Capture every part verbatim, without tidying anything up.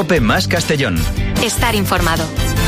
COPE más Castellón. Estar informado.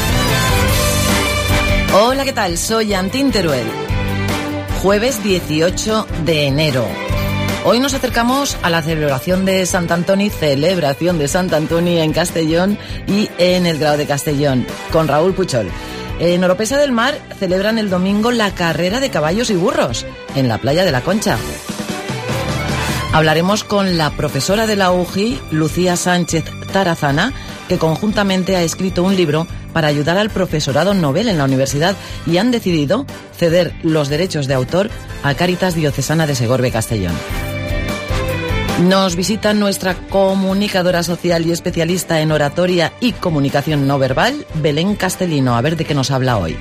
Hola, ¿qué tal? Soy Antín Teruel. Jueves dieciocho de enero. Hoy nos acercamos a la celebración de Sant Antoni, celebración de Sant Antoni en Castellón y en el Grau de Castellón, con Raúl Puchol. En Oropesa del Mar celebran el domingo la carrera de caballos y burros en la playa de la Concha. Hablaremos con la profesora de la U G I, Lucía Sánchez Tarazana, que conjuntamente ha escrito un libro para ayudar al profesorado novel en la universidad y han decidido ceder los derechos de autor a Cáritas Diocesana de Segorbe Castellón. Nos visita nuestra comunicadora social y especialista en oratoria y comunicación no verbal, Belén Castellino. A ver de qué nos habla hoy.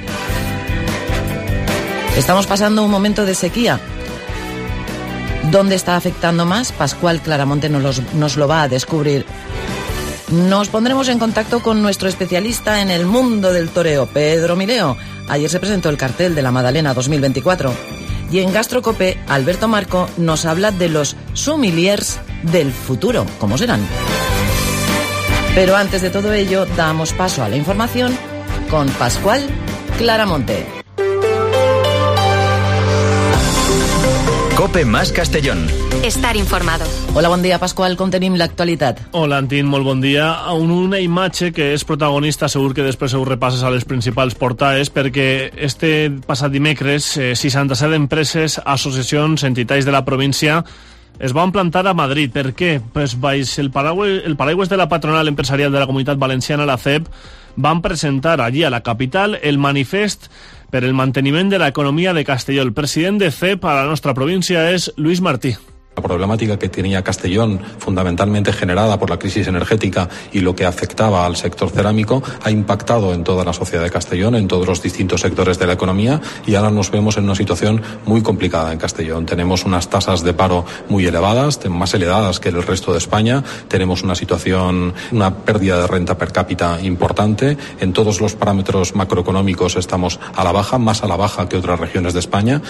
Estamos pasando un momento de sequía. ¿Dónde está afectando más? Pascual Claramonte nos, los, nos lo va a descubrir. Nos pondremos en contacto con nuestro especialista en el mundo del toreo, Pedro Mileo. Ayer se presentó el cartel de la Madalena dos mil veinticuatro. Y en Gastrocope, Alberto Marco nos habla de los sommeliers del futuro. ¿Cómo serán? Pero antes de todo ello, damos paso a la información con Pascual Claramonte. COPE más Castellón. Estar informado. Hola, bon dia, Pasqual. Com tenim l'actualitat? Hola, Antín, molt bon dia. Una imatge que és protagonista, segur que després ho repasses a les principals portades, perquè este passat dimecres, eh, seixanta-set empreses, associacions, entitats de la província es van plantar a Madrid. Per què? Pues baix el paraigües, el paraigües de la patronal empresarial de la Comunitat Valenciana, la C E P, van presentar allí a la capital el manifest per el manteniment de la economia de Castelló. El president de C E P a la nostra província és Luis Martí. La problemática que tenía Castellón, fundamentalmente generada por la crisis energética y lo que afectaba al sector cerámico, ha impactado en toda la sociedad de Castellón, en todos los distintos sectores de la economía, y ahora nos vemos en una situación muy complicada en Castellón. Tenemos unas tasas de paro muy elevadas, más elevadas que el resto de España. Tenemos una situación, una pérdida de renta per cápita importante. En todos los parámetros macroeconómicos estamos a la baja, más a la baja que otras regiones de España.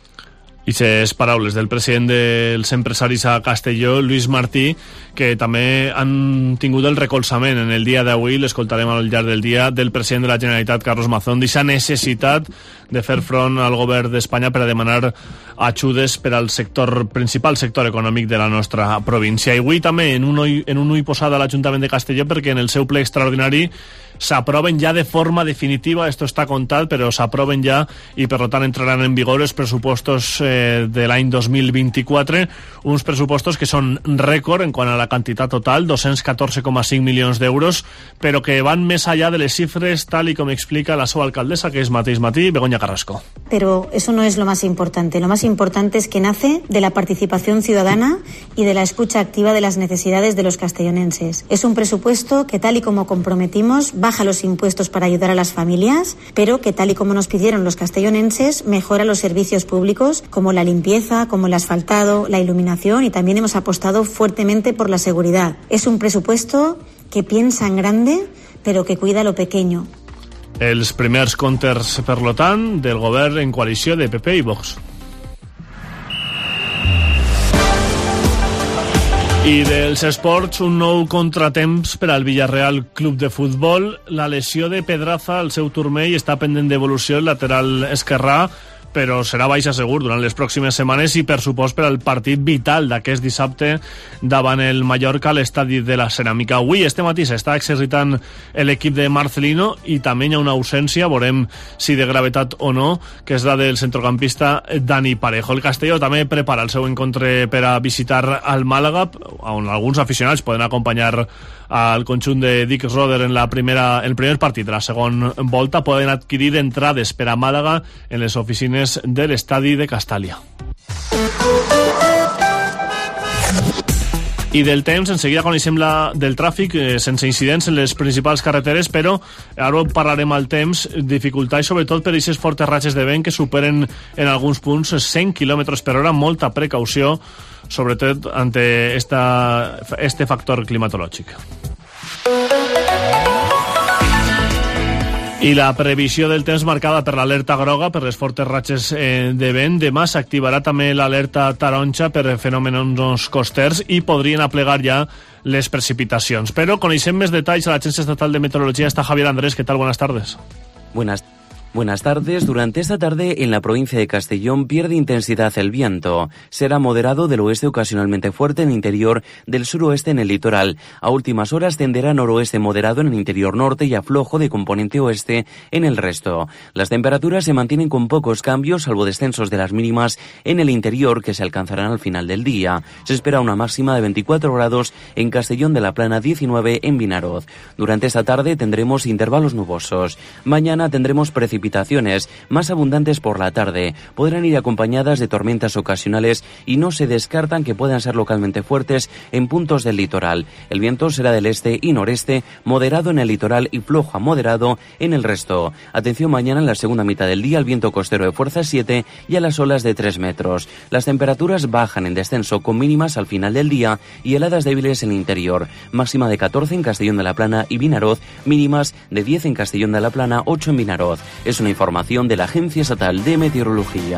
I ses paraules del president dels empresaris a Castelló, Luis Martí, que també han tingut el recolzament en el dia d'avui, l'escoltarem al llarg del dia, del president de la Generalitat, Carlos Mazón, d'aquesta necessitat de fer front al govern d'Espanya per a demanar ajudes per al sector principal sector econòmic de la nostra província. I avui també en un ull, en un ull posat a l'Ajuntament de Castelló, perquè en el seu ple extraordinari s'aproven ja de forma definitiva, esto està contat, però s'aproven ja i per tant entraran en vigor els pressupostos eh, de l'any dos mil vint-i-quatre, uns pressupostos que són rècord en quant a la quantitat total, dos-cents catorze coma cinc milions d'euros, però que van més allà de les xifres, tal i com explica la seva alcaldessa, que és mateix matí, Begoña Carrasco. Pero eso no es lo más importante. Lo más importante es que nace de la participación ciudadana y de la escucha activa de las necesidades de los castellonenses. Es un presupuesto que, tal y como comprometimos, baja los impuestos para ayudar a las familias, pero que, tal y como nos pidieron los castellonenses, mejora los servicios públicos como la limpieza, como el asfaltado, la iluminación, y también hemos apostado fuertemente por la seguridad. Es un presupuesto que piensa en grande, pero que cuida lo pequeño. Els primers comptes, per lo tant, del govern en coalició de P P i Vox. I dels esports, un nou contratemps per al Villarreal Club de Futbol. La lesió de Pedraza al seu turmell està pendent d'evolució el lateral esquerrà, però serà baixa segur durant les pròximes setmanes i per supost per al partit vital d'aquest dissabte davant el Mallorca a l'estadi de la Ceràmica. Avui, este matí, s'està exercitant l'equip de Marcelino i també hi ha una ausència, veurem si de gravetat o no, que és la del centrocampista Dani Parejo. El Castelló també prepara el seu encontre per a visitar al Màlaga, on alguns aficionats poden acompanyar al conjunt de Dick Roder en la primera, el primer partit de la segona volta. Poden adquirir entrades per a Màlaga en les oficines de l'estadi de Castàlia. I del temps, en seguida coneixem la del tràfic, eh, sense incidents en les principals carreteres, però ara parlarem al temps, dificultats sobretot per aquestes fortes ratxes de vent que superen en alguns punts cent quilòmetres per hora, molta precaució, sobretot ante esta, este factor climatològic. I la previsió del temps marcada per l'alerta groga per les fortes ratxes eh, de vent. Demà s'activarà també l'alerta taronja per fenòmenos costers i podrien aplegar ja les precipitacions. Però coneixem més detalls a l'Agència Estatal de Meteorología. Está Javier Andrés. ¿Qué tal? Buenas tardes. Buenas Buenas tardes. Durante esta tarde en la provincia de Castellón pierde intensidad el viento. Será moderado del oeste ocasionalmente fuerte en el interior, del suroeste en el litoral. A últimas horas tenderá a noroeste moderado en el interior norte y a flojo de componente oeste en el resto. Las temperaturas se mantienen con pocos cambios, salvo descensos de las mínimas en el interior que se alcanzarán al final del día. Se espera una máxima de veinticuatro grados en Castellón de la Plana, diecinueve en Vinaroz. Durante esta tarde tendremos intervalos nubosos. Mañana tendremos precipitaciones Precipitaciones más abundantes por la tarde. Podrán ir acompañadas de tormentas ocasionales y no se descartan que puedan ser localmente fuertes en puntos del litoral. El viento será del este y noreste, moderado en el litoral y flojo a moderado en el resto. Atención mañana en la segunda mitad del día al viento costero de fuerza siete y a las olas de tres metros. Las temperaturas bajan en descenso con mínimas al final del día y heladas débiles en el interior. Máxima de catorce en Castellón de la Plana y Vinaroz, mínimas de diez en Castellón de la Plana, ocho en Vinaroz. Es una información de la Agencia Estatal de Meteorología.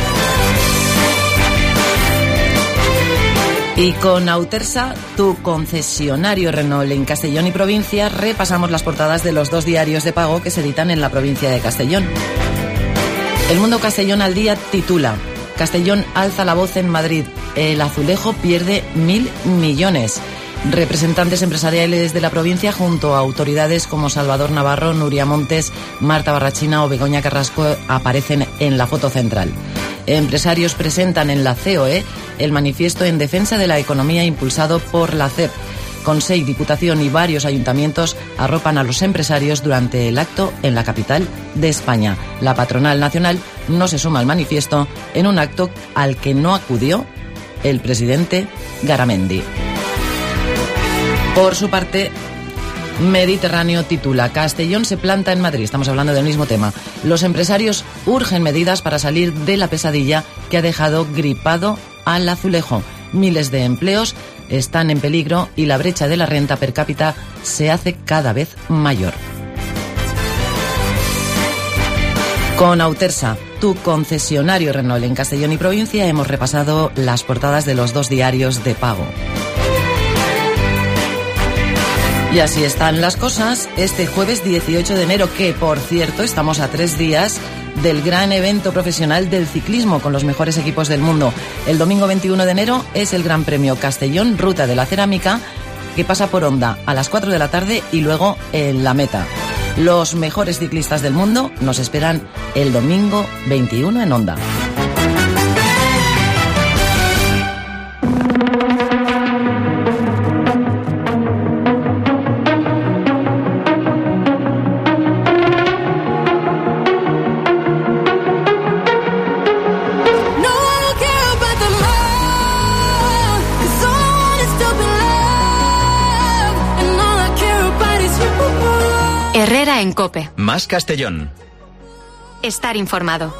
Y con Autersa, tu concesionario Renault en Castellón y provincia, repasamos las portadas de los dos diarios de pago que se editan en la provincia de Castellón. El Mundo Castellón al Día titula: Castellón alza la voz en Madrid. El azulejo pierde mil millones. Representantes empresariales de la provincia junto a autoridades como Salvador Navarro, Nuria Montes, Marta Barrachina o Begoña Carrasco aparecen en la foto central. Empresarios presentan en la C O E el manifiesto en defensa de la economía impulsado por la C E P. Consejo, Diputación y varios ayuntamientos arropan a los empresarios durante el acto en la capital de España. La patronal nacional no se suma al manifiesto en un acto al que no acudió el presidente Garamendi. Por su parte, Mediterráneo titula: Castellón se planta en Madrid. Estamos hablando del mismo tema. Los empresarios urgen medidas para salir de la pesadilla que ha dejado gripado al azulejo. Miles de empleos están en peligro y la brecha de la renta per cápita se hace cada vez mayor. Con Autersa, tu concesionario Renault en Castellón y provincia, hemos repasado las portadas de los dos diarios de pago. Y así están las cosas este jueves dieciocho de enero, que por cierto estamos a tres días del gran evento profesional del ciclismo con los mejores equipos del mundo. El domingo veintiuno de enero es el Gran Premio Castellón Ruta de la Cerámica, que pasa por Honda a las cuatro de la tarde y luego en la meta. Los mejores ciclistas del mundo nos esperan el domingo veintiuno en Honda. Herrera en COPE. Más Castellón. Estar informado.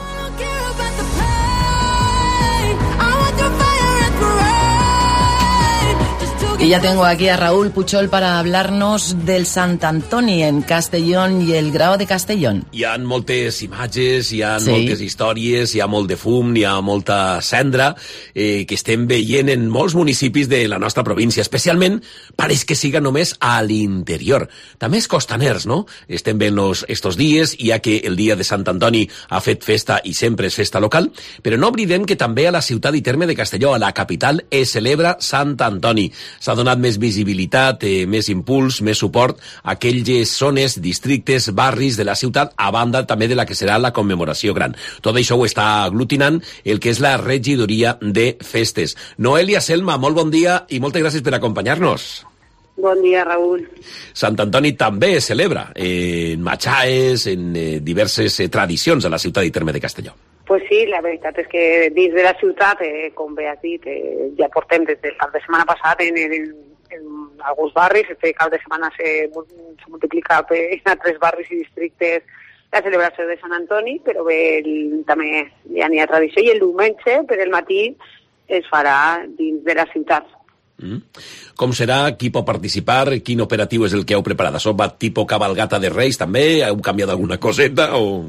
Y ya tengo aquí a Raúl Puchol para hablarnos del Sant Antoni en Castellón i el Grau de Castellón. Hi ha moltes imatges, hi ha Sí. moltes històries, hi ha molt de fum, hi ha molta cendra eh, que estem veient en molts municipis de la nostra província. Especialment pareix que siga només a l'interior. També els costaners, no? Estem veient-los estos dies, ja que el dia de Sant Antoni ha fet festa i sempre és festa local, però no oblidem que també a la ciutat i terme de Castelló, a la capital, es celebra Sant Antoni. S'ha donat més visibilitat, eh, més impuls, més suport a aquelles zones, districtes, barris de la ciutat, a banda també de la que serà la commemoració gran. Tot això ho està aglutinant el que és la regidoria de festes. Noelia Selma, molt bon dia i moltes gràcies per acompanyar-nos. Bon dia, Raül. Sant Antoni també es celebra eh, en matxaes, en eh, diverses eh, tradicions a la ciutat i terme de Castelló. Pues sí, la veritat és que dins de la ciutat, eh, com bé has dit, eh, ja portem des del cap de setmana passat en, en, en alguns barris, este cap de setmana se, se multiplica en altres barris i districtes la celebració de Sant Antoni, però bé, el, també ja n'hi ha tradició, i el diumenge per el matí es farà dins de la ciutat. Mm. Com serà? Qui pot participar? Quin operatiu és el que heu preparat? Això va tipus cabalgata de Reis, també? Heu canviat alguna coseta o...?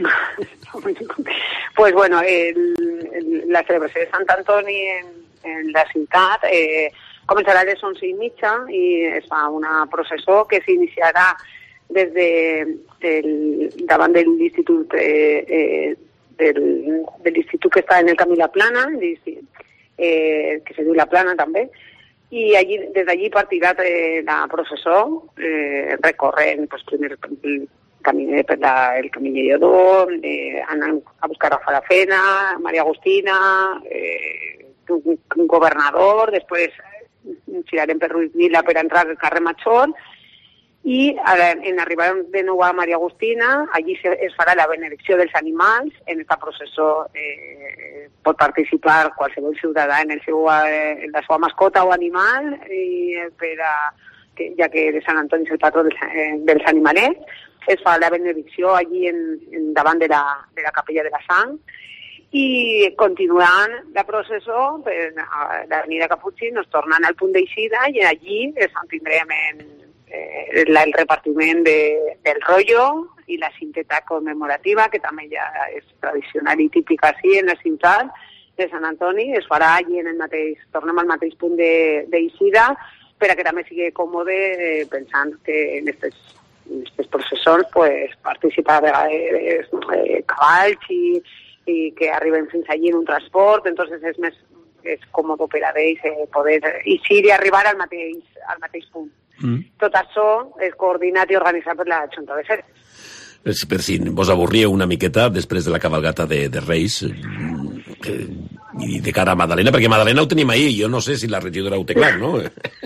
Pues bueno, el, el, la celebració de Sant Antoni en, en la ciutat eh, començarà a les onze i mitja i es fa una processó que s'iniciarà des de, del, davant de l'Institut eh, eh, del, de l'Institut que està en el Camí La Plana, eh, que se diu La Plana també, i allí, des d'allí partirà eh, la processó eh, recorrent pues, primer el camí, per la, el camí de Lledó, eh, anant a buscar a Farafena, Maria Agustina, eh, un, un governador, després girarem per Ruiz Vila per entrar al carrer Major i en arribar de nou a Maria Agustina, allí se, es farà la benedicció dels animals. En aquesta processó eh, pot participar qualsevol ciutadà en, el seu, eh, en la seva mascota o animal, i, eh, per a, que, ja que de Sant Antoni és el patró dels, eh, dels animalets. Es fa la benedicció allí en, en davant de la, de la capella de la Sang i continuant la processó per l'avenida Caputxí nos tornant al punt d'eixida i allí es tindrem en, eh, la, el repartiment de, del rotllo i la cinteta commemorativa, que també ja és tradicional i típica així en la ciutat de Sant Antoni. Es farà allí en el mateix, tornem al mateix punt d'eixida per a que també sigui còmode, eh, pensant que en aquestes en aquestes processons pues, participar a vegades eh, cavalls i, i que arriben fins allí en un transport, entonces és més és còmode per a ells eh, poder eixir i arribar al mateix, al mateix punt. Mm. Tot això és coordinat i organitzat per la Junta de Festes. Per si vos avorríeu una miqueta després de la cabalgata de, de Reis que, i de cara a Madalena, perquè Madalena ho tenim ahir, jo no sé si la regidora ho té clar, no?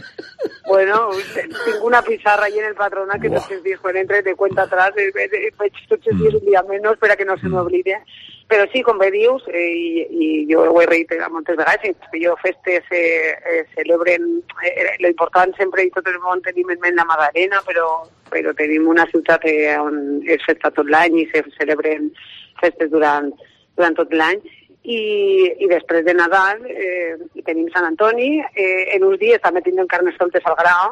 Bueno, tinc una pizarra allí en el patronat que tots els dies quan entre te cuenta atrás, veig tots els dies un dia menys per a que no se m'oblide. Però sí, com bé dius, eh, i, i jo ho he reiterat moltes vegades, que jo festes eh, eh, celebren, eh, lo important sempre i tot el món tenim en ment la Madalena, però, però tenim una ciutat eh, on és festa tot l'any i se celebren festes durant, durant tot l'any. I, i després de Nadal eh, tenim Sant Antoni, eh, en uns dies també tindrem Carnestoltes al Grau,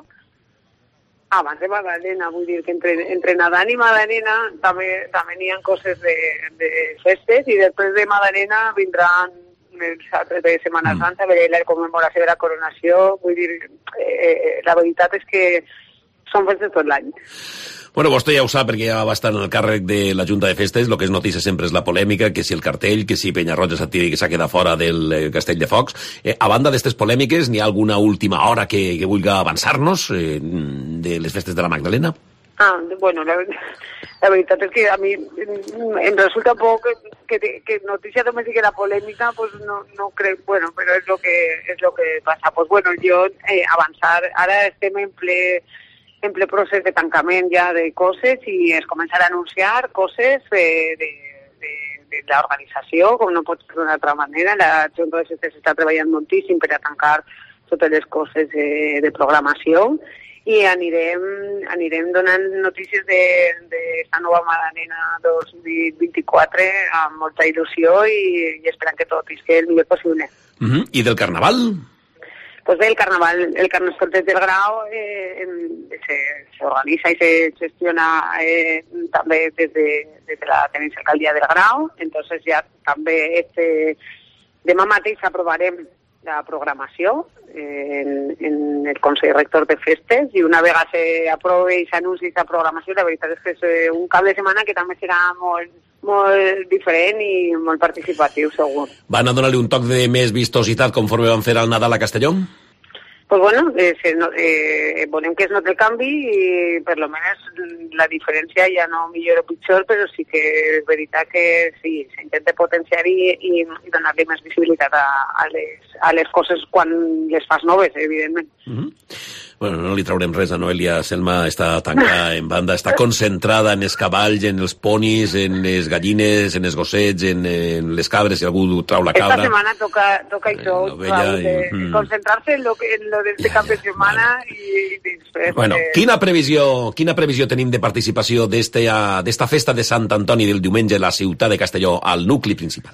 abans de Madalena, vull dir que entre, entre Nadal i Madalena també, també n'hi ha coses de, de festes, i després de Madalena vindran els altres de Setmana Santa, mm. la commemoració de la coronació, vull dir, eh, la veritat és que són festes tot l'any. Bueno, vostè ja ho sap perquè ja va estar en el càrrec de la Junta de Festes, el que és notícia sempre és la polèmica, que si el cartell, que si Penyarroja s'ha quedat fora del eh, Castell de Focs. Eh, a banda d'aquestes polèmiques, n'hi ha alguna última hora que, que vulgui avançar-nos eh, de les festes de la Magdalena? Ah, bueno, la, la veritat és que a mi em resulta poc que, que, que notícia només sigui la polèmica, pues no, no crec, bueno, però és lo que, és lo que passa. Pues bueno, jo eh, avançar, ara estem en ple en ple procés de tancament ja de coses i es començarà a anunciar coses eh, de, de, de l'organització, com no pot ser d'una altra manera. La Junta de Festes està treballant moltíssim per a tancar totes les coses eh, de programació i anirem, anirem donant notícies d'esta nova Madalena dos mil vint-i-quatre amb molta il·lusió i, i esperant que tot isqui el millor possible. Uh-huh. I del Carnaval? Pues bé, el Carnaval, el Carnestoltes del Grau eh, se, se organiza y se gestiona eh, també des de, des de la Tenencia Alcaldía del Grau, entonces ja també este, demà mateix aprovarem la programació eh, en, en el Consell Rector de Festes i una vegada s'aprove i s'anuncia aquesta programació, la veritat és que és un cap de setmana que també serà molt molt diferent i molt participatiu, segur. Van a donar-li un toc de més vistositat conforme van fer el Nadal a Castelló? Pues bueno, eh, se, eh, volem que es noti el canvi i per lo menos la diferència ja no millor o pitjor, però sí que és veritat que sí, s'intenta potenciar i, i, i donar-li més visibilitat a, a, les, a les coses quan les fas noves, evidentment. Uh-huh. Bueno, no li traurem res a Noelia. Selma està tancada en banda, està concentrada en els cavalls, en els ponis, en les gallines, en els gossets, en, en les cabres, si algú trau la cabra. Esta setmana toca, toca eh, això, i... eh, concentrarse en lo, que, en lo de este cap de setmana i, i després... Bueno, eh... quina previsió, quina previsió tenim de participació d'esta festa de Sant Antoni del diumenge a la ciutat de Castelló, al nucli principal?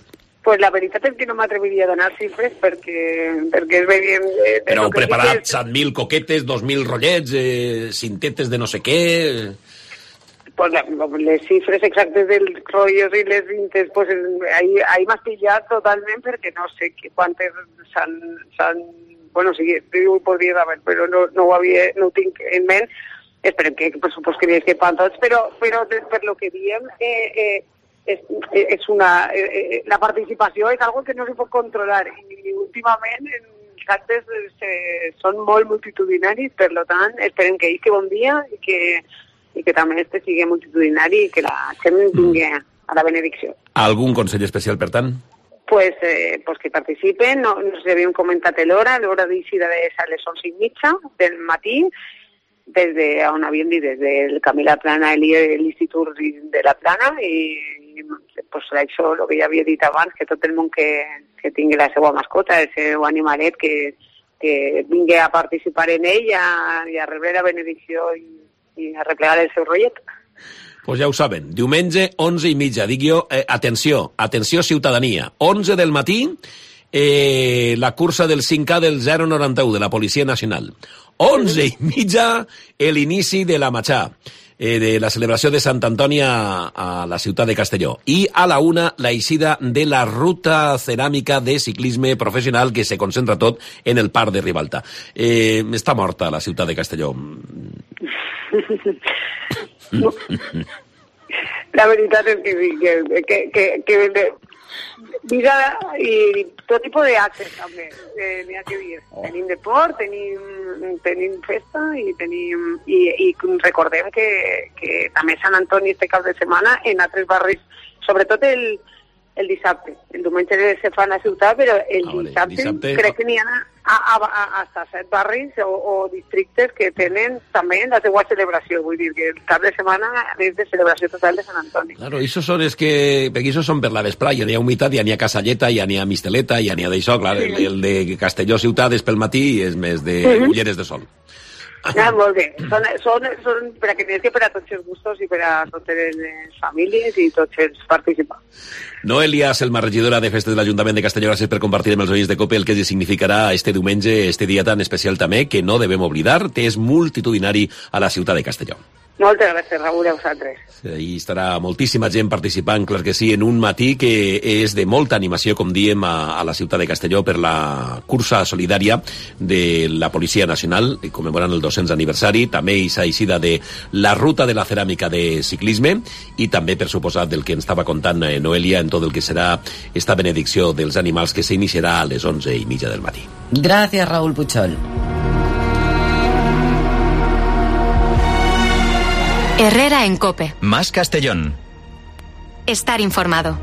pues la veritat és que no m'atreviria a donar xifres perquè, perquè és veient... Eh, Però heu preparat dices... set mil coquetes, dos mil rotllets, eh, cintetes de no sé què... Pues les xifres exactes dels rotllos i les cintes, pues ahí, ahí m'has pillat totalment perquè no sé quantes s'han... Bueno, sí, ho podria saber, però no, no, ho havia, no ho tinc en ment. Esperem que, per supost, que que pan tots, però, però per lo que diem, eh, eh, és, és una, eh, la participació és algo que no se pot controlar i, i últimament els actes eh, són molt multitudinaris, per tant, esperem que isqui bon dia i que, i que també este sigui multitudinari i que la gent vingui a la benedicció. Algun consell especial, per tant? Pues, eh, pues que participen, no, no sé, havíem comentat l'hora, l'hora d'eixida és a les onze i mitja del matí, des de on havíem dit, des del Camí La Plana i l'Institut de La Plana, i, i pues, això, el que ja havia dit abans, que tot el món que, que tingui la seva mascota, el seu animalet, que, que vingui a participar en ell, a, i a rebre la benedicció i, i a replegar el seu rotllet. Pues ja ho saben, diumenge, onze i mitja, dic jo, eh, atenció, atenció ciutadania, onze del matí, eh, la cursa del cinc K del zero noranta u de la Policia Nacional. onze i mitja, l'inici de la Matxà, eh, de la celebració de Sant Antoni a, a la ciutat de Castelló. I a la una, la eixida de la ruta ceràmica de ciclisme professional que se concentra tot en el Parc de Ribalta. Eh, està morta la ciutat de Castelló. La veritat és que sí, que, que, que, que vida i tot tipus d'actes també, eh, n'hi ha que dir. Oh. Tenim deport, tenim, tenim festa i tenim i, i recordem que, que també Sant Antoni este cap de setmana en altres barris, sobretot el, el dissabte. El diumenge se fa a la ciutat, però el ah, vale. dissabte, dissabte crec que n'hi ha a, a, a, hasta set barris o, o districtes que tenen també la seva celebració. Vull dir que el cap de setmana és de celebració total de Sant Antoni. Claro, això són és que... Perquè això són per la vesprà, ja n'hi ha humitat, ja n'hi ha Casalleta, ja n'hi ha Misteleta, ja n'hi ha d'això, clar, el, el de Castelló ciutat és pel matí i és més de sí. ulleres de sol. Ah, molt bé. Són, són, són per a que n'hi per a tots els gustos i per a totes les famílies i tots els participants. Noelia Selma, regidora de Festes de l'Ajuntament de Castelló, gràcies per compartir amb els oients de COPE el que significarà este diumenge, este dia tan especial també, que no devem oblidar, que és multitudinari a la ciutat de Castelló. Moltes gràcies, Raül, a vosaltres. Hi estarà moltíssima gent participant, clar que sí, en un matí que és de molta animació, com diem, a, a la ciutat de Castelló per la cursa solidària de la Policia Nacional, commemorant el dos-cents aniversari, també aquesta eixida de la ruta de la ceràmica de ciclisme i també, per suposat, del que ens estava contant Noelia en tot el que serà esta benedicció dels animals que s'iniciarà a les onze i mitja del matí. Gràcies, Raúl Puchol. Herrera en COPE. Más Castellón. Estar informado.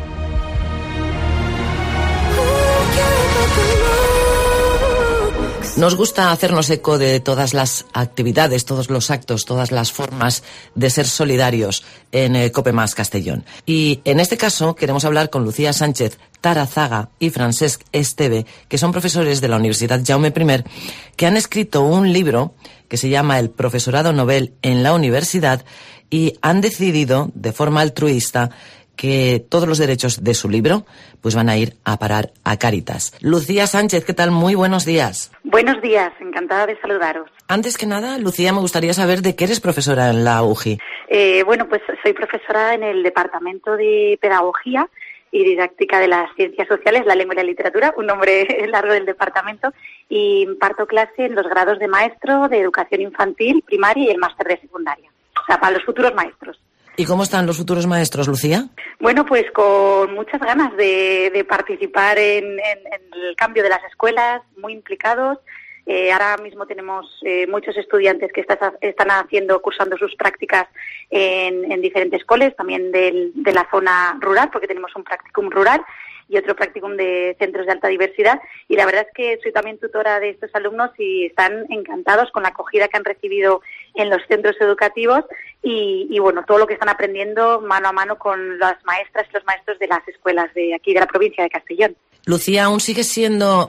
Nos gusta hacernos eco de todas las actividades, todos los actos, todas las formas de ser solidarios en eh, COPE Más Castellón. Y en este caso queremos hablar con Lucía Sánchez Tarazaga y Francesc Esteve, que son profesores de la Universidad Jaume I, que han escrito un libro que se llama El profesorado novel en la universidad y han decidido, de forma altruista, que todos los derechos de su libro pues van a ir a parar a Cáritas. Lucía Sánchez, ¿qué tal? Muy buenos días. Buenos días, encantada de saludaros. Antes que nada, Lucía, me gustaría saber de qué eres profesora en la U J I. Eh, bueno, pues soy profesora en el Departamento de Pedagogía y Didáctica de las Ciencias Sociales, la Lengua y la Literatura, un nombre largo del departamento, y imparto clase en los grados de maestro, de educación infantil, primaria y el máster de secundaria. O sea, para los futuros maestros. ¿Y cómo están los futuros maestros, Lucía? Bueno, pues con muchas ganas de, de participar en, en, en el cambio de las escuelas, muy implicados. Eh, ahora mismo tenemos eh, muchos estudiantes que está, están haciendo, cursando sus prácticas en, en diferentes coles, también del, de la zona rural, porque tenemos un practicum rural y otro practicum de centros de alta diversidad. Y la verdad es que soy también tutora de estos alumnos y están encantados con la acogida que han recibido en los centros educativos y, y bueno, todo lo que están aprendiendo mano a mano con las maestras y los maestros de las escuelas de aquí de la provincia de Castellón. Lucía, ¿aún sigue siendo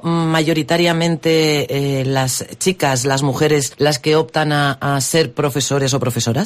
mayoritariamente eh, las chicas, las mujeres, las que optan a, a ser profesores o profesoras?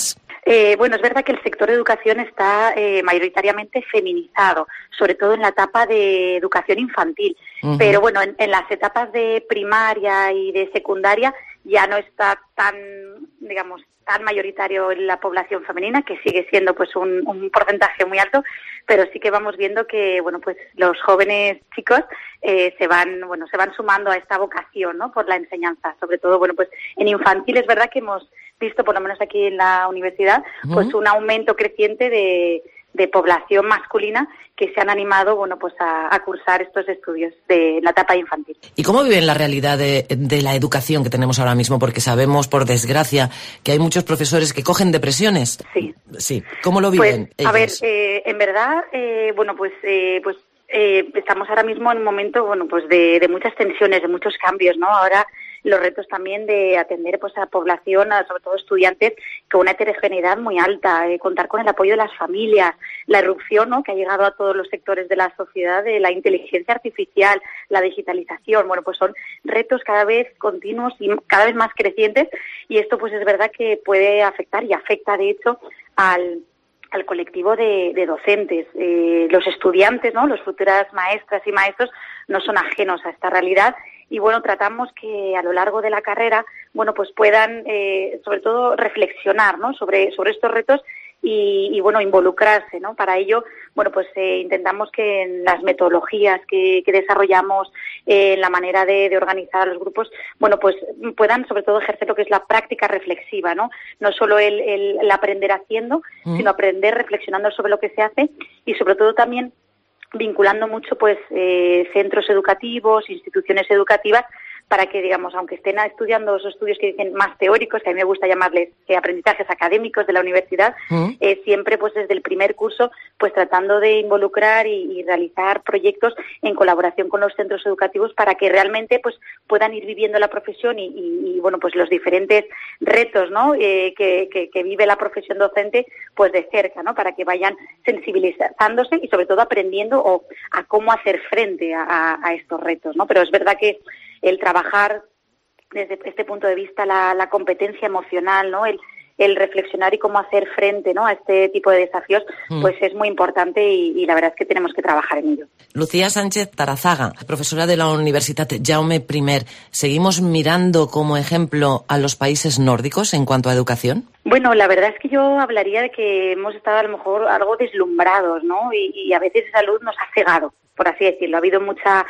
Eh, bueno, es verdad que el sector de educación está eh, mayoritariamente feminizado, sobre todo en la etapa de educación infantil. Uh-huh. Pero bueno, en, en las etapas de primaria y de secundaria ya no está tan, digamos, tan mayoritario en la población femenina, que sigue siendo pues un, un porcentaje muy alto, pero sí que vamos viendo que bueno pues los jóvenes chicos eh, se van bueno se van sumando a esta vocación, ¿no?, por la enseñanza. Sobre todo bueno pues en infantil es verdad que hemos visto, por lo menos aquí en la universidad, uh-huh. pues un aumento creciente de de población masculina que se han animado, bueno, pues a, a cursar estos estudios de la etapa infantil. ¿Y cómo viven la realidad de, de la educación que tenemos ahora mismo? Porque sabemos, por desgracia, que hay muchos profesores que cogen depresiones. Sí. Sí. ¿Cómo lo viven pues, a ver, ellos? eh, en verdad, eh, bueno, pues, eh, pues eh, estamos ahora mismo en un momento, bueno, pues de, de muchas tensiones, de muchos cambios, ¿no? Ahora los retos también de atender pues a población, a, sobre todo estudiantes, con una heterogeneidad muy alta, eh, contar con el apoyo de las familias, la irrupción, ¿no?, que ha llegado a todos los sectores de la sociedad, de la inteligencia artificial, la digitalización. Bueno, pues son retos cada vez continuos y cada vez más crecientes, y esto pues es verdad que puede afectar y afecta de hecho al al colectivo de, de docentes. Eh, los estudiantes, ¿no?, los futuras maestras y maestros no son ajenos a esta realidad, y bueno, tratamos que a lo largo de la carrera, bueno, pues puedan eh, sobre todo reflexionar, ¿no?, sobre sobre estos retos y, y bueno, involucrarse, ¿no? Para ello, bueno, pues eh, intentamos que en las metodologías que, que desarrollamos, eh, en la manera de, de organizar a los grupos, bueno, pues puedan sobre todo ejercer lo que es la práctica reflexiva, ¿no? No solo el, el, el aprender haciendo, mm. sino aprender reflexionando sobre lo que se hace, y sobre todo también vinculando mucho pues eh, centros educativos, instituciones educativas, para que, digamos, aunque estén estudiando esos estudios que dicen más teóricos, que a mí me gusta llamarles eh, aprendizajes académicos de la universidad, ¿Mm? eh, siempre pues desde el primer curso pues tratando de involucrar y, y realizar proyectos en colaboración con los centros educativos para que realmente pues puedan ir viviendo la profesión y, y, y bueno pues los diferentes retos, ¿no?, eh, que, que, que vive la profesión docente pues de cerca, ¿no?, para que vayan sensibilizándose y sobre todo aprendiendo o a cómo hacer frente a, a, a estos retos, ¿no? Pero es verdad que el trabajar desde este punto de vista la, la competencia emocional, ¿no?, el, el reflexionar y cómo hacer frente, ¿no?, a este tipo de desafíos, mm. pues es muy importante y, y la verdad es que tenemos que trabajar en ello. Lucía Sánchez Tarazaga, profesora de la Universitat Jaume primero. ¿Seguimos mirando como ejemplo a los países nórdicos en cuanto a educación? Bueno, la verdad es que yo hablaría de que hemos estado a lo mejor algo deslumbrados, ¿no? Y, y a veces esa luz nos ha cegado, por así decirlo. Ha habido mucha,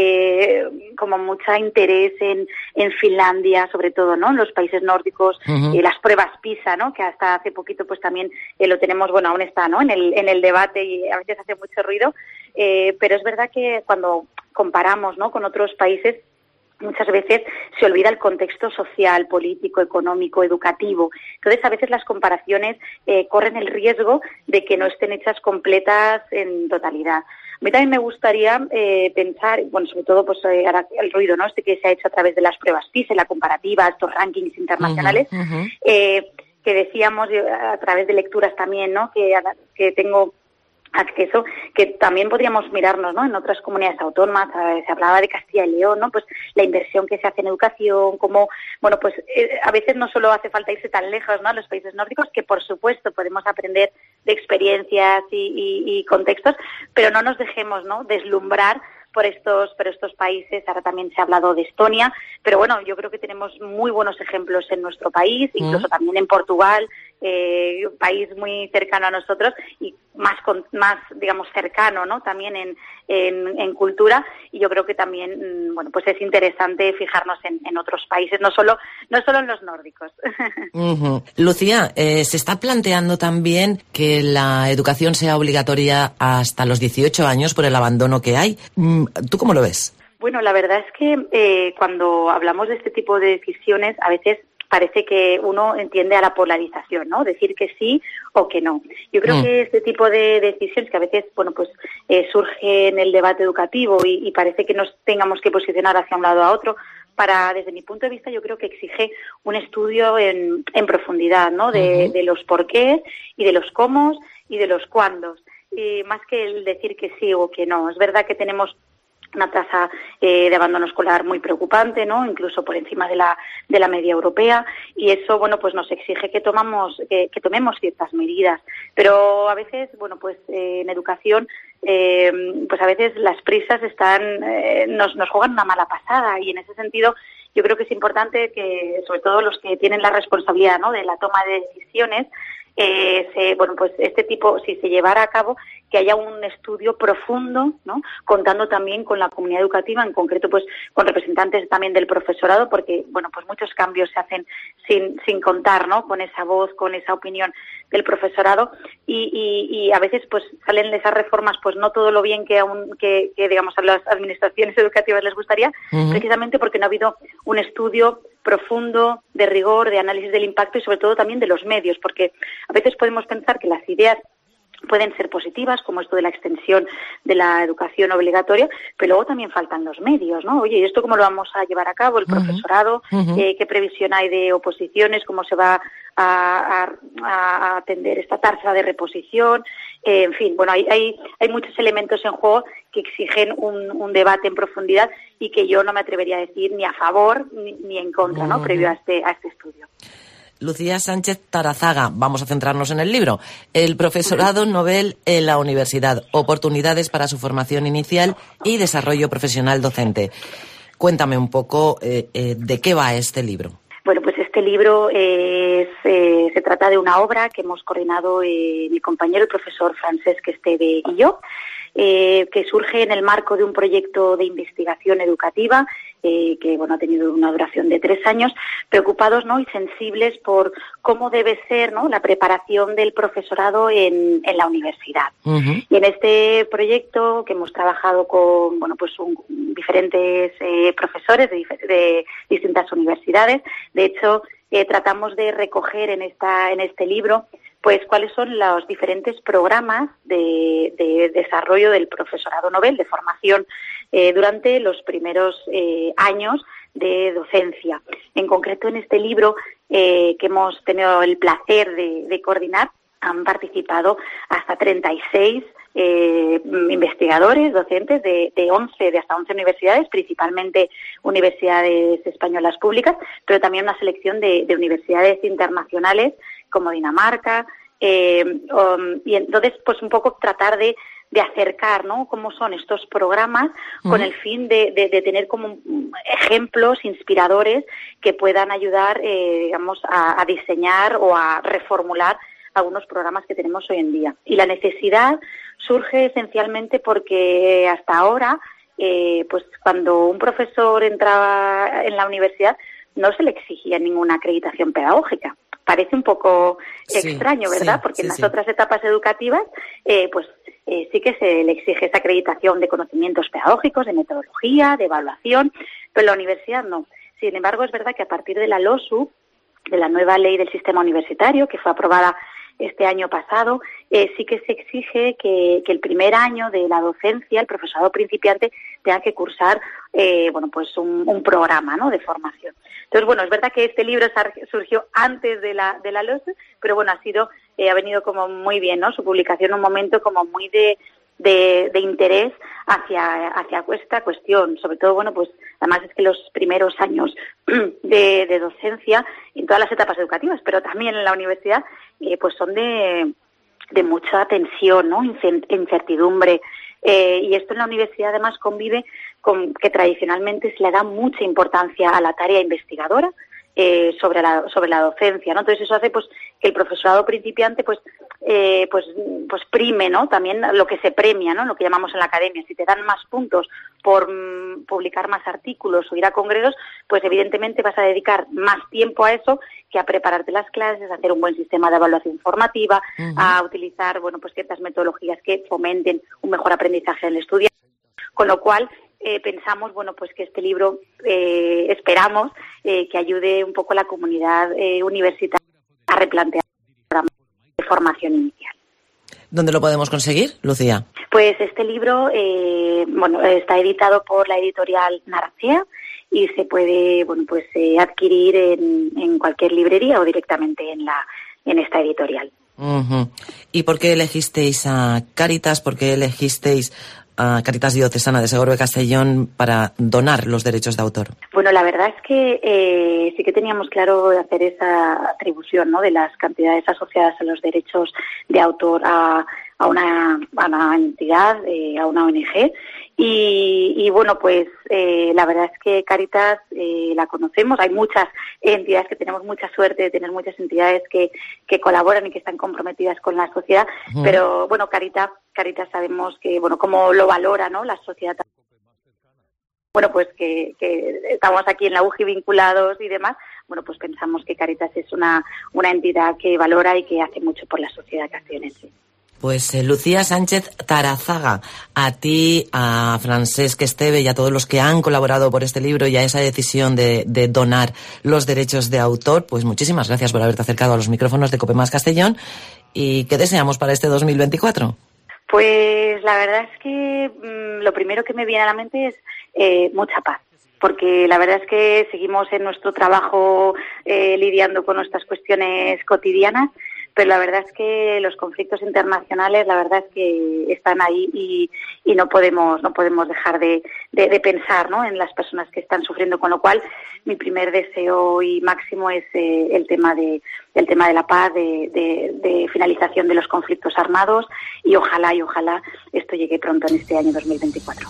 eh, como mucha interés en, en Finlandia, sobre todo, ¿no?, en los países nórdicos, uh-huh. eh, las pruebas PISA, ¿no?, que hasta hace poquito pues también eh, lo tenemos, bueno, aún está, ¿no?, en el, en el debate y a veces hace mucho ruido, eh, pero es verdad que cuando comparamos, ¿no?, con otros países, muchas veces se olvida el contexto social, político, económico, educativo. Entonces, a veces las comparaciones eh, corren el riesgo de que no estén hechas completas en totalidad. A mí también me gustaría eh, pensar, bueno, sobre todo pues eh, el ruido, ¿no?, este que se ha hecho a través de las pruebas PISA, la comparativa, estos rankings internacionales, uh-huh, uh-huh. Eh, que decíamos a través de lecturas también, ¿no?, que, que tengo acceso, que también podríamos mirarnos, ¿no?, en otras comunidades autónomas. Eh, se hablaba de Castilla y León, ¿no?, pues la inversión que se hace en educación, como, bueno, pues eh, a veces no solo hace falta irse tan lejos, ¿no?, a los países nórdicos, que por supuesto podemos aprender de experiencias y, y, y contextos, pero no nos dejemos, ¿no?, deslumbrar por estos, por estos países. Ahora también se ha hablado de Estonia, pero bueno, yo creo que tenemos muy buenos ejemplos en nuestro país, incluso mm. también en Portugal, eh, un país muy cercano a nosotros y más, con, más digamos, cercano, ¿no?, también en, en, en cultura, y yo creo que también, bueno, pues es interesante fijarnos en, en otros países, no solo, no solo en los nórdicos. Uh-huh. Lucía, eh, se está planteando también que la educación sea obligatoria hasta los dieciocho años por el abandono que hay. ¿Tú cómo lo ves? Bueno, la verdad es que eh, cuando hablamos de este tipo de decisiones, a veces parece que uno entiende a la polarización, ¿no?, decir que sí o que no. Yo creo mm. que este tipo de decisiones que a veces, bueno, pues eh, surge en el debate educativo y, y parece que nos tengamos que posicionar hacia un lado a otro, para, desde mi punto de vista, yo creo que exige un estudio en, en profundidad, ¿no?, de, uh-huh. de los porqués y de los cómo y de los cuándos, y más que el decir que sí o que no. Es verdad que tenemos una tasa eh, de abandono escolar muy preocupante, ¿no? Incluso por encima de la de la media europea, y eso, bueno, pues nos exige que tomamos que, que tomemos ciertas medidas, pero a veces, bueno, pues eh, en educación eh, pues a veces las prisas están eh, nos nos juegan una mala pasada, y en ese sentido yo creo que es importante que, sobre todo los que tienen la responsabilidad, ¿no?, de la toma de decisiones, eh, se, bueno, pues este tipo, si se llevara a cabo, que haya un estudio profundo, ¿no?, contando también con la comunidad educativa, en concreto pues con representantes también del profesorado, porque bueno, pues muchos cambios se hacen sin sin contar, ¿no?, con esa voz, con esa opinión del profesorado, y, y, y a veces pues salen esas reformas pues no todo lo bien que aún que, que digamos a las administraciones educativas les gustaría, uh-huh. precisamente porque no ha habido un estudio profundo, de rigor, de análisis del impacto, y sobre todo también de los medios, porque a veces podemos pensar que las ideas pueden ser positivas, como esto de la extensión de la educación obligatoria, pero luego también faltan los medios, ¿no? Oye, ¿y esto cómo lo vamos a llevar a cabo? El uh-huh. profesorado, uh-huh. Eh, ¿qué previsión hay de oposiciones? ¿Cómo se va a, a, a atender esta tasa de reposición? Eh, en fin, bueno, hay, hay, hay muchos elementos en juego que exigen un, un debate en profundidad, y que yo no me atrevería a decir ni a favor ni, ni en contra, ¿no?, uh-huh. previo a este, a este estudio. Lucía Sánchez Tarazaga, vamos a centrarnos en el libro. El profesorado Nobel en la universidad, oportunidades para su formación inicial y desarrollo profesional docente. Cuéntame un poco eh, eh, de qué va este libro. Bueno, pues este libro es, eh, se trata de una obra que hemos coordinado eh, mi compañero, el profesor Francesc Esteve, y yo, eh, que surge en el marco de un proyecto de investigación educativa eh, que bueno ha tenido una duración de tres años, preocupados, ¿no?, y sensibles por cómo debe ser, ¿no?, la preparación del profesorado en, en la universidad. Uh-huh. Y en este proyecto, que hemos trabajado con bueno pues un, diferentes eh, profesores de, de distintas universidades, de hecho eh, tratamos de recoger en esta en este libro pues cuáles son los diferentes programas de, de desarrollo del profesorado Nobel, de formación eh, durante los primeros eh, años de docencia. En concreto, en este libro eh, que hemos tenido el placer de, de coordinar, han participado hasta treinta y seis eh, investigadores, docentes de, de once, de hasta once universidades, principalmente universidades españolas públicas, pero también una selección de, de universidades internacionales como Dinamarca, eh, um, y entonces pues un poco tratar de, de acercar, ¿no?, cómo son estos programas, uh-huh. con el fin de, de, de tener como ejemplos inspiradores que puedan ayudar, eh, digamos, a, a diseñar o a reformular algunos programas que tenemos hoy en día. Y la necesidad surge esencialmente porque hasta ahora, eh, pues cuando un profesor entraba en la universidad, no se le exigía ninguna acreditación pedagógica. Parece un poco sí, extraño, ¿verdad? Sí, porque sí, en las sí. otras etapas educativas, eh, pues eh, sí que se le exige esa acreditación de conocimientos pedagógicos, de metodología, de evaluación, pero en la universidad no. Sin embargo, es verdad que a partir de la LOSU, de la nueva ley del sistema universitario, que fue aprobada este año pasado, eh, sí que se exige que, que el primer año de la docencia, el profesorado principiante, tenga que cursar eh, bueno, pues un, un programa, ¿no?, de formación. Entonces, bueno, es verdad que este libro surgió antes de la de la LOSU, pero bueno, ha sido eh, ha venido como muy bien, ¿no?, su publicación en un momento como muy de De, de interés hacia hacia esta cuestión, sobre todo, bueno, pues además es que los primeros años de, de docencia en todas las etapas educativas, pero también en la universidad, eh, pues son de, de mucha tensión, ¿no?, incertidumbre, eh, y esto en la universidad además convive con que tradicionalmente se le da mucha importancia a la tarea investigadora, Eh, sobre la sobre la docencia, ¿no? Entonces eso hace pues que el profesorado principiante pues eh, pues pues prime, ¿no?, también lo que se premia, ¿no?, lo que llamamos en la academia. Si te dan más puntos por mm, publicar más artículos o ir a congresos, pues evidentemente vas a dedicar más tiempo a eso que a prepararte las clases, a hacer un buen sistema de evaluación formativa, uh-huh. a utilizar bueno pues ciertas metodologías que fomenten un mejor aprendizaje del estudiante, con lo cual Eh, pensamos, bueno, pues que este libro eh, esperamos eh, que ayude un poco a la comunidad eh, universitaria a replantear el programa de formación inicial. ¿Dónde lo podemos conseguir, Lucía? Pues este libro, eh, bueno, está editado por la editorial Narcea y se puede, bueno, pues eh, adquirir en, en cualquier librería o directamente en la en esta editorial. Uh-huh. ¿Y por qué elegisteis a Cáritas? ¿Por qué elegisteis a Caritas Diocesana de Segorbe Castellón para donar los derechos de autor? Bueno, la verdad es que eh, sí que teníamos claro hacer esa atribución, ¿no?, de las cantidades asociadas a los derechos de autor a, a, una, a una entidad, eh, a una O N G. Y, y bueno, pues eh, la verdad es que Caritas eh, la conocemos. Hay muchas entidades que tenemos mucha suerte de tener muchas entidades que, que colaboran y que están comprometidas con la sociedad. Uh-huh. Pero bueno, Caritas, Caritas sabemos que, bueno, cómo lo valora, ¿no?, la sociedad. Bueno, pues que, que estamos aquí en la U G I vinculados y demás. Bueno, pues pensamos que Caritas es una, una entidad que valora y que hace mucho por la sociedad castellonense. Pues eh, Lucía Sánchez Tarazaga, a ti, a Francesc Esteve y a todos los que han colaborado por este libro y a esa decisión de, de donar los derechos de autor, pues muchísimas gracias por haberte acercado a los micrófonos de COPE Más Castellón. ¿Y qué deseamos para este dos mil veinticuatro? Pues la verdad es que mmm, lo primero que me viene a la mente es eh, mucha paz. Porque la verdad es que seguimos en nuestro trabajo eh, lidiando con nuestras cuestiones cotidianas, pero la verdad es que los conflictos internacionales, la verdad es que están ahí y, y no podemos no podemos dejar de, de, de pensar, ¿no?, en las personas que están sufriendo, con lo cual mi primer deseo y máximo es eh, el tema de el tema de la paz, de, de, de finalización de los conflictos armados y ojalá y ojalá esto llegue pronto en este año dos mil veinticuatro.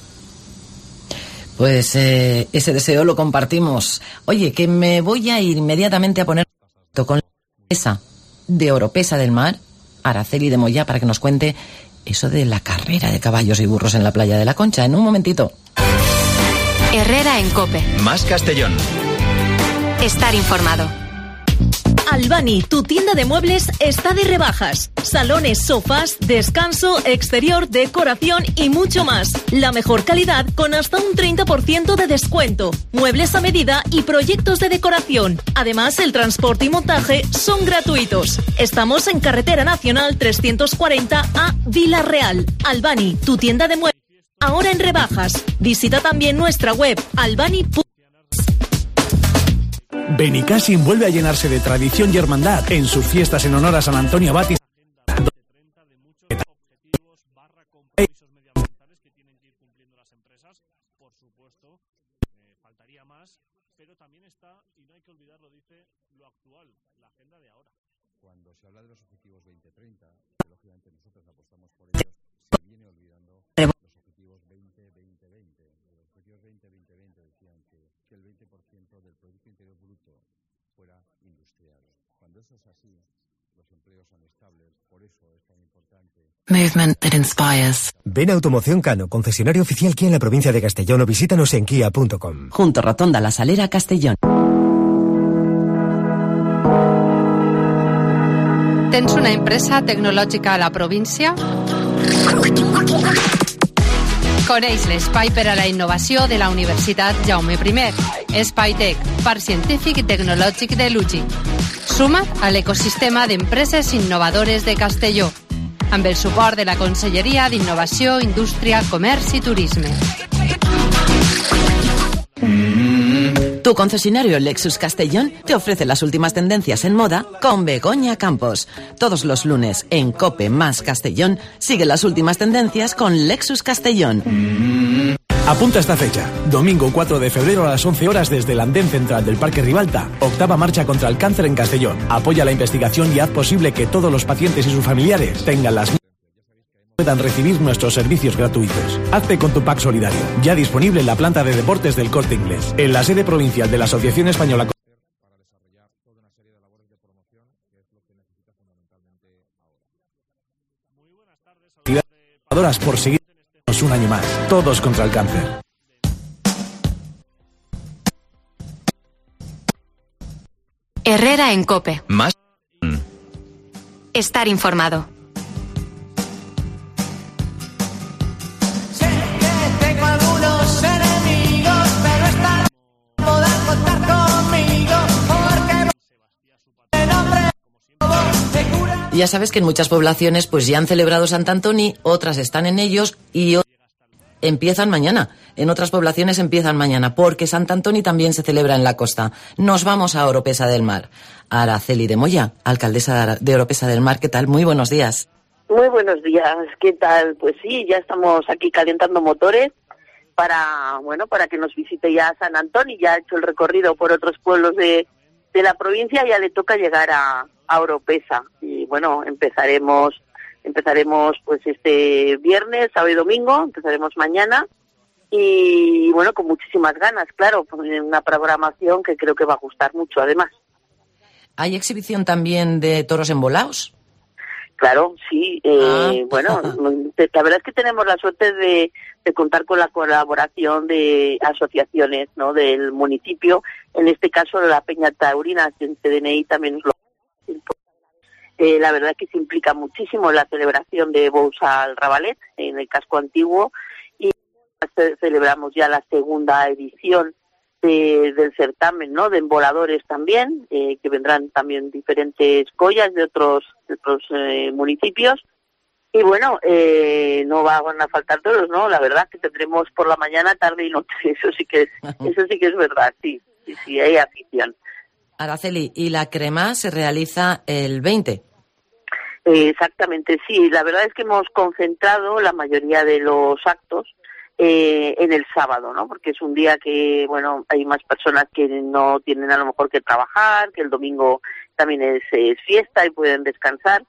Pues eh, ese deseo lo compartimos. Oye, que me voy a ir inmediatamente a poner con la empresa de Oropesa del Mar, Araceli de Moya, para que nos cuente eso de la carrera de caballos y burros en la playa de la Concha. En un momentito. Herrera en COPE. Más Castellón. Estar informado. Albani, tu tienda de muebles, está de rebajas. Salones, sofás, descanso, exterior, decoración y mucho más. La mejor calidad con hasta un treinta por ciento de descuento. Muebles a medida y proyectos de decoración. Además, el transporte y montaje son gratuitos. Estamos en Carretera Nacional trescientos cuarenta a Vila Real. Albani, tu tienda de muebles, ahora en rebajas. Visita también nuestra web albani punto com. Benicassim vuelve a llenarse de tradición y hermandad en sus fiestas en honor a San Antonio Abad y pero también está, y no hay que olvidarlo, dice lo actual, la agenda de ahora. Cuando se habla de los objetivos veinte treinta, lógicamente nosotros apostamos por ellos, se viene olvidando los objetivos veinte veinte veinte. Los objetivos veinte veinte veinte decían que, que el veinte por ciento del Producto Interior Bruto fuera industrial. Cuando eso es así, los empleos son estables, por eso es tan importante. Movement that inspires. Ven a Automoción Cano, concesionario oficial Kia en la provincia de Castellón, o visítanos en kia punto com. Junto Rotonda La Salera, Castellón. Tens una empresa tecnològica a la província? Coneix l'espai per a la innovació de la Universitat Jaume I. Espaitec, Parc Científic i Tecnològic de l'U G I. Suma't a l'ecosistema d'empreses innovadores de Castelló, amb el suport de la Conselleria d'Innovació, Indústria, Comerç i Turisme. Tu concesionario Lexus Castellón te ofrece las últimas tendencias en moda con Begoña Campos. Todos los lunes en COPE Más Castellón sigue las últimas tendencias con Lexus Castellón. Apunta esta fecha, domingo cuatro de febrero a las once horas desde el andén central del Parque Ribalta, octava marcha contra el cáncer en Castellón. Apoya la investigación y haz posible que todos los pacientes y sus familiares tengan las puedan recibir nuestros servicios gratuitos. Hazte con tu pack solidario, ya disponible en la planta de deportes del Corte Inglés, en la sede provincial de la Asociación Española para desarrollar toda una serie de labores de promoción, que es lo que necesita fundamentalmente ahora. Muy buenas tardes, por seguirnos un año más, todos contra el cáncer. Herrera en COPE. Más. Estar informado. Ya sabes que en muchas poblaciones pues ya han celebrado Sant Antoni, otras están en ellos y otras empiezan mañana. En otras poblaciones empiezan mañana, porque Sant Antoni también se celebra en la costa. Nos vamos a Oropesa del Mar. Araceli de Moya, alcaldesa de Oropesa del Mar, ¿qué tal? Muy buenos días. Muy buenos días, ¿qué tal? Pues sí, ya estamos aquí calentando motores para, bueno, para que nos visite ya San Antonio. Ya ha hecho el recorrido por otros pueblos de, de la provincia, ya le toca llegar a, a Oropesa. Y bueno, empezaremos, empezaremos pues este viernes, sábado y domingo, empezaremos mañana. Y bueno, con muchísimas ganas, claro, una programación que creo que va a gustar mucho además. ¿Hay exhibición también de toros embolados? Claro, sí. Eh, ah. Bueno, la verdad es que tenemos la suerte de, de contar con la colaboración de asociaciones, ¿no?, del municipio. En este caso, la Peña Taurina, en C D N I también nos lo... Eh, la verdad es que se implica muchísimo en la celebración de Bous al Rabalet, en el casco antiguo, y celebramos ya la segunda edición de, del certamen, ¿no?, de emboladores también, eh, que vendrán también diferentes collas de otros, de otros eh, municipios. Y bueno, eh, no van a faltar todos, ¿no? La verdad que tendremos por la mañana, tarde y noche. Eso sí que es, eso sí que es verdad, sí, sí, sí, hay afición. Araceli, ¿y la crema se realiza el veinte? Eh, exactamente, sí. La verdad es que hemos concentrado la mayoría de los actos Eh, en el sábado, ¿no? Porque es un día que, bueno, hay más personas que no tienen a lo mejor que trabajar, que el domingo también es, es fiesta y pueden descansar.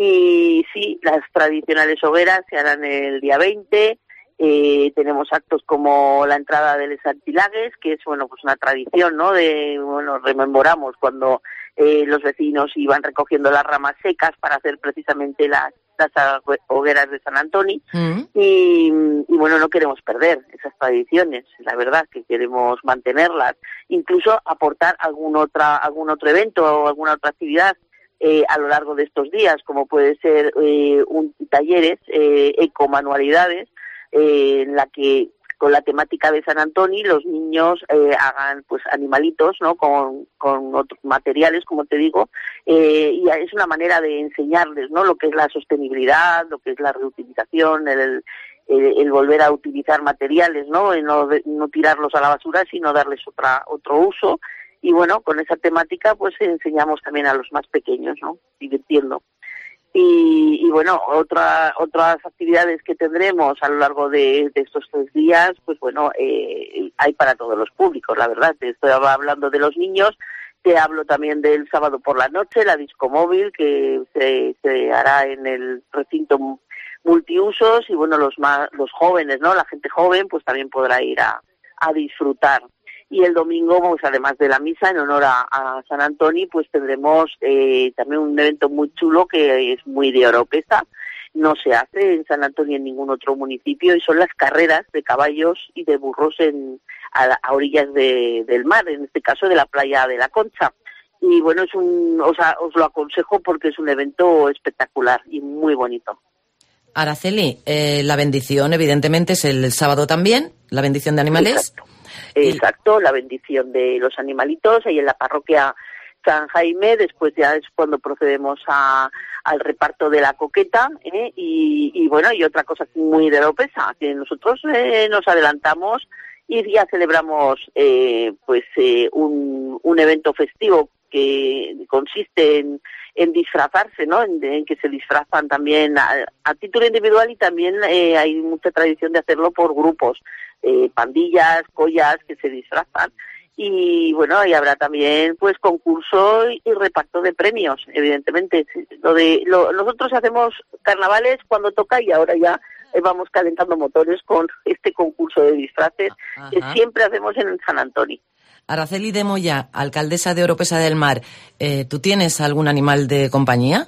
Y sí, las tradicionales hogueras se harán el día veinte. Eh, tenemos actos como la entrada de Les Antilagues, que es, bueno, pues una tradición, ¿no? De, bueno, rememoramos cuando eh, los vecinos iban recogiendo las ramas secas para hacer precisamente las las hogueras de San Antonio. Mm. y, y bueno, no queremos perder esas tradiciones, la verdad que queremos mantenerlas, incluso aportar algún otra algún otro evento o alguna otra actividad eh, a lo largo de estos días, como puede ser eh, un talleres, eh, ecomanualidades, eh, en la que con la temática de San Antonio los niños eh, hagan pues animalitos, ¿no?, con, con otros materiales, como te digo, eh, y es una manera de enseñarles, ¿no?, lo que es la sostenibilidad, lo que es la reutilización, el, el, el volver a utilizar materiales, ¿no?, y no, no tirarlos a la basura, sino darles otra otro uso. Y bueno, con esa temática pues enseñamos también a los más pequeños, ¿no?, divirtiendo. Y, y bueno, otra, otras actividades que tendremos a lo largo de, de estos tres días, pues bueno, eh, hay para todos los públicos, la verdad. Te estoy hablando de los niños, te hablo también del sábado por la noche, la disco móvil, que se, se hará en el recinto multiusos, y bueno, los más, los jóvenes, ¿no?, la gente joven, pues también podrá ir a, a disfrutar. Y el domingo, pues además de la misa en honor a, a San Antonio, pues tendremos eh, también un evento muy chulo que es muy de Oropesa. No se hace en San Antonio en ningún otro municipio, y son las carreras de caballos y de burros en a, a orillas de, del mar, en este caso de la playa de la Concha. Y bueno, es un, o sea, os lo aconsejo porque es un evento espectacular y muy bonito. Araceli, eh, la bendición evidentemente es el sábado también, la bendición de animales. Exacto. Exacto, la bendición de los animalitos ahí en la parroquia San Jaime. Después ya es cuando procedemos a, al reparto de la coqueta, ¿eh? y, y bueno, y otra cosa muy de Oropesa, que nosotros eh, nos adelantamos y ya celebramos eh, pues eh, un, un evento festivo que consiste en, en disfrazarse, ¿no?, en, en que se disfrazan también a, a título individual, y también eh, hay mucha tradición de hacerlo por grupos. Eh, pandillas, collas que se disfrazan, y bueno, y habrá también pues concurso y, y reparto de premios, evidentemente. Lo de lo, nosotros hacemos carnavales cuando toca, y ahora ya eh, vamos calentando motores con este concurso de disfraces. Ajá. Que siempre hacemos en San Antonio. Araceli de Moya, alcaldesa de Oropesa del Mar, eh, ¿tú tienes algún animal de compañía?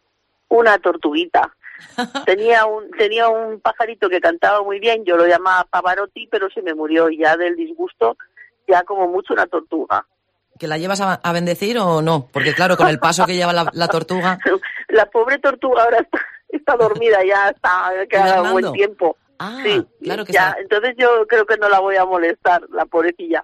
Una tortuguita. Tenía un tenía un pajarito que cantaba muy bien, yo lo llamaba Pavarotti, pero se me murió ya del disgusto, ya como mucho una tortuga. ¿Que la llevas a, a bendecir o no? Porque claro, con el paso que lleva la, la tortuga... La pobre tortuga ahora está, está dormida, ya está, ha quedado buen tiempo. Ah, sí, claro que ya, está. Entonces yo creo que no la voy a molestar, la pobrecilla.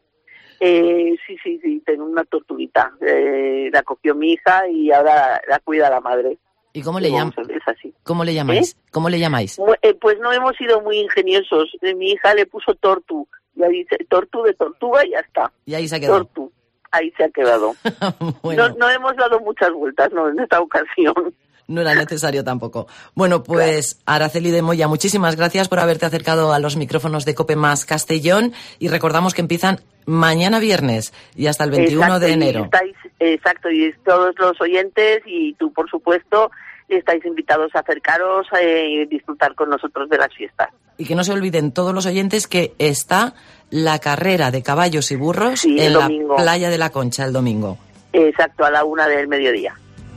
Eh, sí, sí, sí, tengo una tortuguita, eh, la cogió mi hija y ahora la cuida la madre. ¿Y cómo le, llam- ¿Cómo le llamáis? ¿Eh? ¿Cómo le llamáis? Eh, pues no hemos sido muy ingeniosos. Mi hija le puso Tortu. Y ahí dice Tortu de tortuga y ya está. Y ahí se ha quedado. Tortu. Ahí se ha quedado. Bueno. no, no hemos dado muchas vueltas, no, en esta ocasión. no era necesario tampoco. Bueno, pues Araceli de Moya, muchísimas gracias por haberte acercado a los micrófonos de COPE Más Castellón y recordamos que empiezan mañana viernes y hasta el veintiuno exacto, de enero. Y estáis, exacto, y todos los oyentes y tú, por supuesto, estáis invitados a acercaros eh, y disfrutar con nosotros de las fiestas. Y que no se olviden todos los oyentes que está la carrera de caballos y burros sí, en la domingo. Playa de la Concha el domingo. Exacto, a la una del mediodía.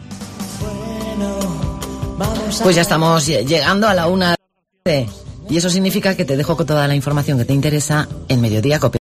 Pues ya estamos llegando a la una. Y eso significa que te dejo con toda la información que te interesa en Mediodía Cope.